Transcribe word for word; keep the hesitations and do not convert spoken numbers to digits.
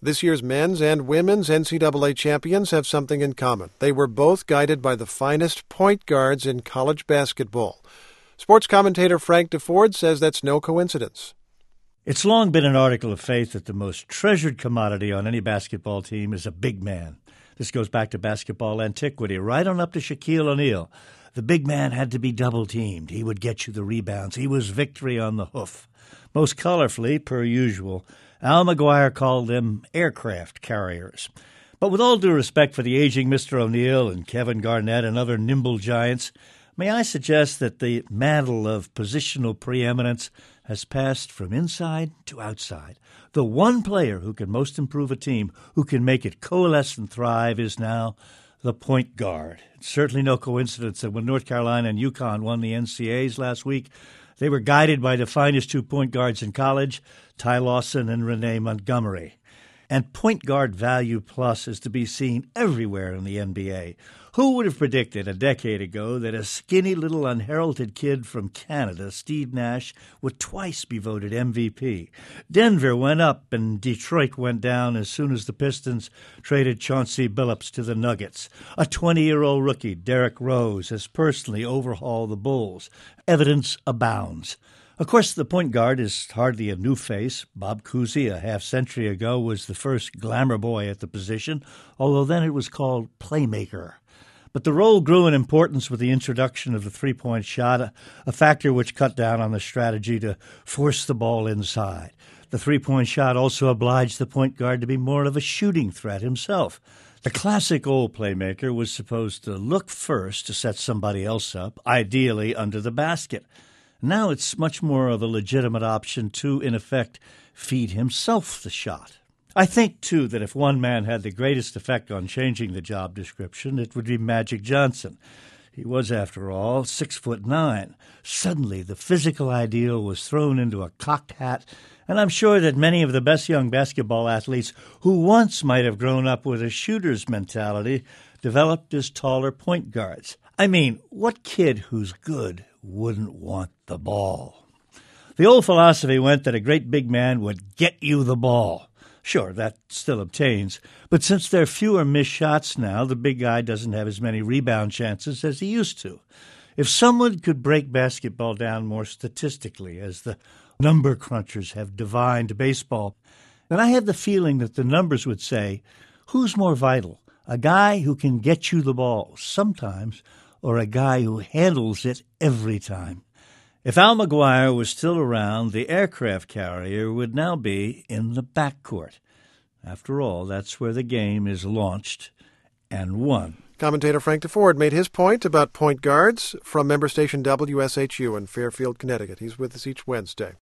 This year's men's and women's N C double A champions have something in common. They were both guided by the finest point guards in college basketball. Sports commentator Frank DeFord says that's no coincidence. It's long been an article of faith that the most treasured commodity on any basketball team is a big man. This goes back to basketball antiquity, right on up to Shaquille O'Neal. The big man had to be double-teamed. He would get you the rebounds. He was victory on the hoof. Most colorfully, per usual, Al McGuire called them aircraft carriers. But with all due respect for the aging Mister O'Neal and Kevin Garnett and other nimble giants, may I suggest that the mantle of positional preeminence has passed from inside to outside. The one player who can most improve a team, who can make it coalesce and thrive, is now the point guard. It's certainly no coincidence that when North Carolina and UConn won the N C A As last week, they were guided by the finest two point guards in college, Ty Lawson and Renee Montgomery. And point guard value plus is to be seen everywhere in the N B A. Who would have predicted a decade ago that a skinny little unheralded kid from Canada, Steve Nash, would twice be voted M V P? Denver went up and Detroit went down as soon as the Pistons traded Chauncey Billups to the Nuggets. A twenty-year-old rookie, Derrick Rose, has personally overhauled the Bulls. Evidence abounds. Of course, the point guard is hardly a new face. Bob Cousy, a half-century ago, was the first glamour boy at the position, although then it was called playmaker. But the role grew in importance with the introduction of the three-point shot, a, a factor which cut down on the strategy to force the ball inside. The three-point shot also obliged the point guard to be more of a shooting threat himself. The classic old playmaker was supposed to look first to set somebody else up, ideally under the basket. Now it's much more of a legitimate option to, in effect, feed himself the shot. I think, too, that if one man had the greatest effect on changing the job description, it would be Magic Johnson. He was, after all, six foot nine. Suddenly, the physical ideal was thrown into a cocked hat, and I'm sure that many of the best young basketball athletes who once might have grown up with a shooter's mentality developed as taller point guards. I mean, what kid who's good wouldn't want the ball? The old philosophy went that a great big man would get you the ball. Sure, that still obtains, but since there are fewer missed shots now, the big guy doesn't have as many rebound chances as he used to. If someone could break basketball down more statistically, as the number crunchers have divined baseball, then I have the feeling that the numbers would say, who's more vital, a guy who can get you the ball sometimes, or a guy who handles it every time? If Al McGuire was still around, the aircraft carrier would now be in the backcourt. After all, that's where the game is launched and won. Commentator Frank DeFord made his point about point guards from member station W S H U in Fairfield, Connecticut. He's with us each Wednesday.